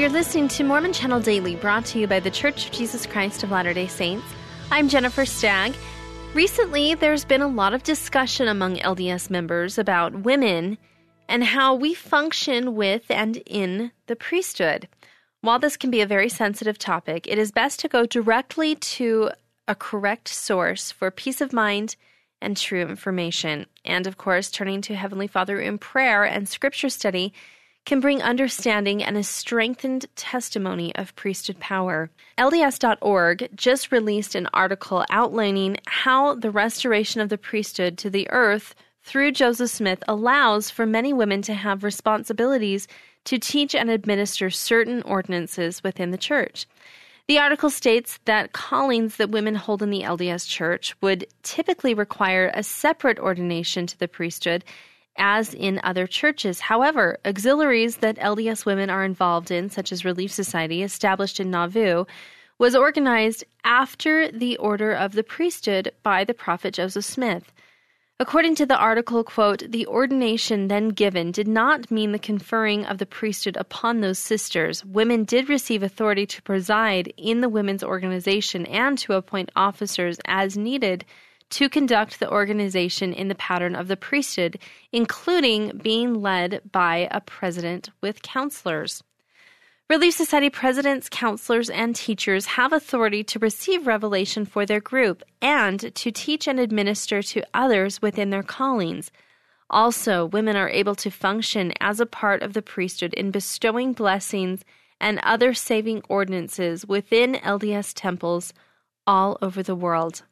you're listening to Mormon Channel Daily, brought to you by The Church of Jesus Christ of Latter-day Saints. I'm Jennifer Stagg. Recently, there's been a lot of discussion among LDS members about women and how we function with and in the priesthood. While this can be a very sensitive topic, it is best to go directly to a correct source for peace of mind and true information. And of course, turning to Heavenly Father in prayer and scripture study can bring understanding and a strengthened testimony of priesthood power. LDS.org just released an article outlining how the restoration of the priesthood to the earth through Joseph Smith allows for many women to have responsibilities to teach and administer certain ordinances within the church. The article states that callings that women hold in the LDS church would typically require a separate ordination to the priesthood as in other churches. However, auxiliaries that LDS women are involved in, such as Relief Society, established in Nauvoo, was organized after the order of the priesthood by the prophet Joseph Smith. According to the article, quote, the ordination then given did not mean the conferring of the priesthood upon those sisters. Women did receive authority to preside in the women's organization and to appoint officers as needed to conduct the organization in the pattern of the priesthood, including being led by a president with counselors. Relief Society presidents, counselors, and teachers have authority to receive revelation for their group and to teach and administer to others within their callings. Also, women are able to function as a part of the priesthood in bestowing blessings and other saving ordinances within LDS temples all over the world.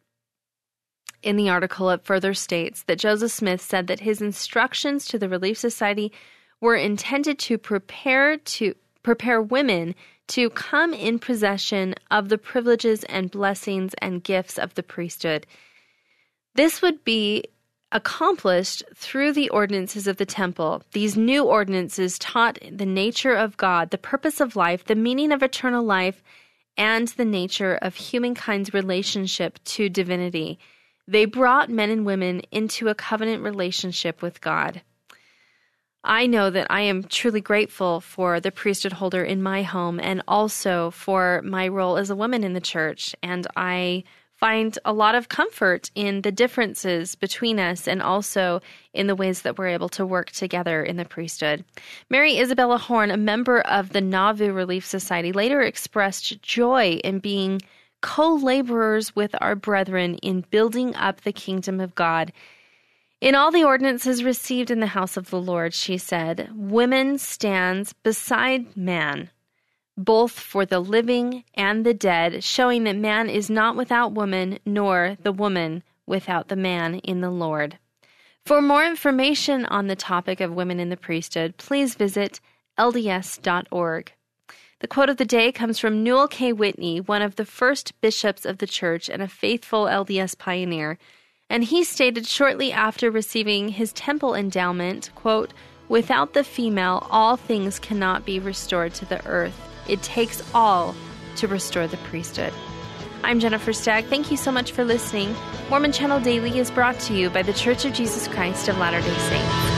In the article, it further states that Joseph Smith said that his instructions to the Relief Society were intended to prepare women to come in possession of the privileges and blessings and gifts of the priesthood. This would be accomplished through the ordinances of the temple. These new ordinances taught the nature of God, the purpose of life, the meaning of eternal life, and the nature of humankind's relationship to divinity. They brought men and women into a covenant relationship with God. I know that I am truly grateful for the priesthood holder in my home and also for my role as a woman in the church. And I find a lot of comfort in the differences between us and also in the ways that we're able to work together in the priesthood. Mary Isabella Horn, a member of the Nauvoo Relief Society, later expressed joy in being co-laborers with our brethren in building up the kingdom of God. In all the ordinances received in the house of the Lord, she said, woman stands beside man, both for the living and the dead, showing that man is not without woman, nor the woman without the man in the Lord. For more information on the topic of women in the priesthood, please visit LDS.org. The quote of the day comes from Newell K. Whitney, one of the first bishops of the church and a faithful LDS pioneer, and he stated shortly after receiving his temple endowment, quote, without the female, all things cannot be restored to the earth. It takes all to restore the priesthood. I'm Jennifer Stagg. Thank you so much for listening. Mormon Channel Daily is brought to you by The Church of Jesus Christ of Latter-day Saints.